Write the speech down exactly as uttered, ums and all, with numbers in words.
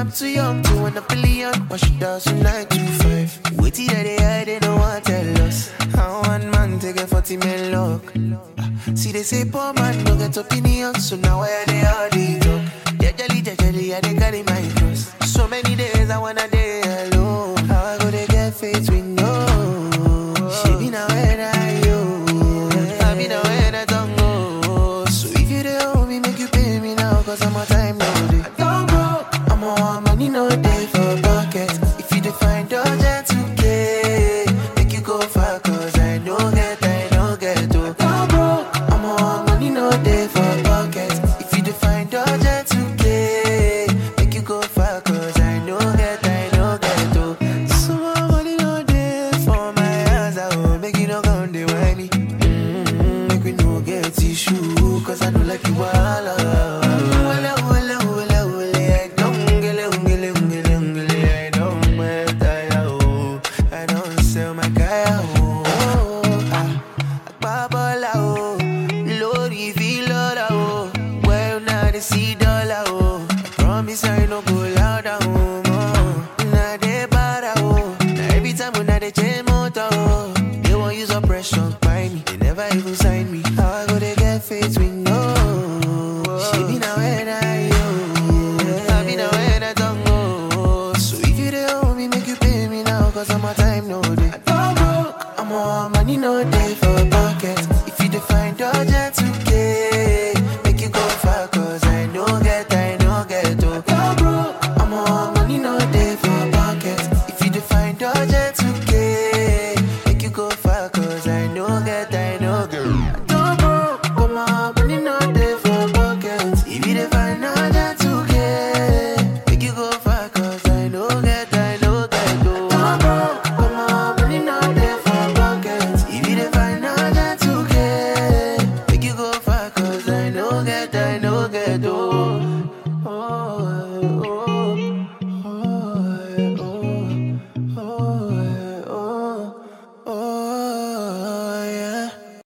I'm too young to win a billion. But she does from nine to five. Wait till they hide, they don't want to tell us. How one man take a forty men luck. See they say poor man don't get opinion. So now where they are they talk. They're jelly, they're jelly, yeah they carry my cross. So many days I wanna day alone. How I go to get faith with no. She be now when I yo. I be now when I don't go. So if you dey owe me, make you pay me now. Cause I'm a time no day. I don't go. I'm on money no day for pocket. If you define dodge two K, make you go far. Cause I don't get, I don't get to. I don't go. I'm on money no day for pocket. If you define dodge two K, make you go far. Cause I don't get, I don't get to. So my money no day for my hands. I will make you no come dey whine me. Mm-hmm. Make we no get tissue. Cause I don't like you all. See dollar, oh. I promise I no go louder, oh. Now they bad, oh. Now every time when I they change motor, oh. They won't use oppression, buy me. They never even sign me. How I go they get faith with no. She be now when I yo. I be now when I don't go. So if you they owe me, make you pay me now. Cause I'm a time no day. I don't broke. I'm on money no day for a pocket. If you define dodge